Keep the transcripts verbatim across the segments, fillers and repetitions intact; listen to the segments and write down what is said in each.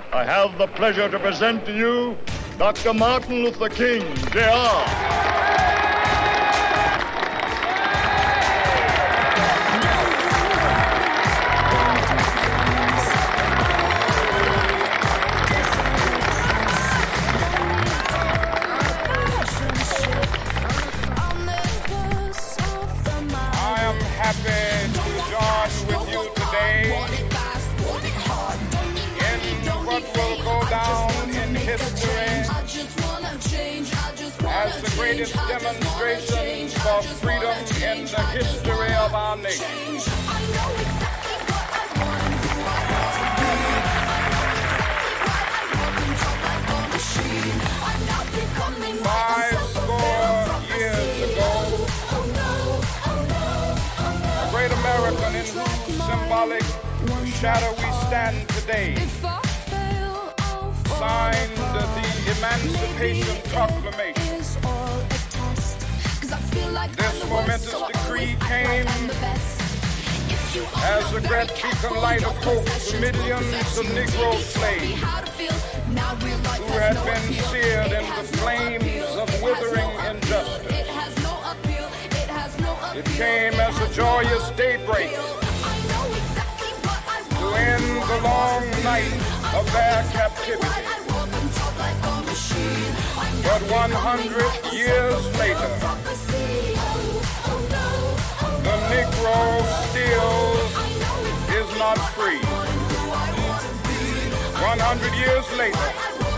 I have the pleasure to present to you Doctor Martin Luther King, J R Happy to join with you today in what will go down in history as the greatest demonstration for freedom in the history of our nation. Five score years ago, great American in whose symbolic shadow we stand today signed the Emancipation Proclamation. This momentous decree came as a great beacon light of hope to millions of Negro slaves who had been seared in the flames of withering injustice. It came as a joyous daybreak to end the long night of their captivity. But one hundred years later, the Negro still is not free. one hundred years later,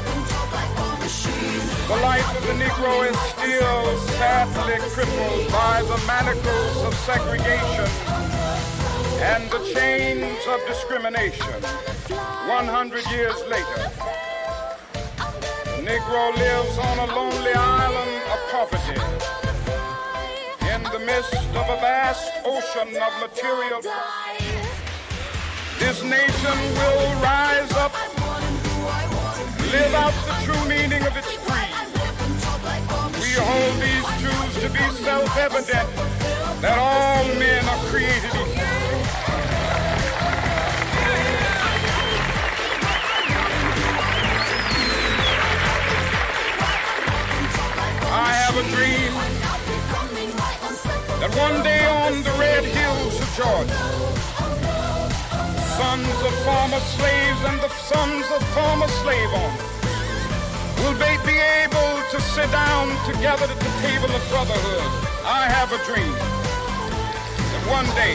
the life of the Negro is still sadly crippled by the manacles of segregation and the chains of discrimination. one hundred years later, the Negro lives on a lonely island of poverty in the midst of a vast ocean of material prosperity. This nation will rise up, live out the true meaning of its creed. We hold these truths to be self-evident, that all men are created equal. I have a dream that one day on the red hills of Georgia, sons of former slaves and the sons of former slave owners will they be able to sit down together at the table of brotherhood. I have a dream that one day,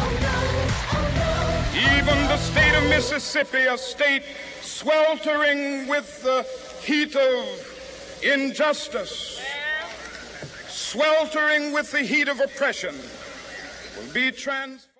even the state of Mississippi, a state sweltering with the heat of injustice, sweltering with the heat of oppression, will be transformed.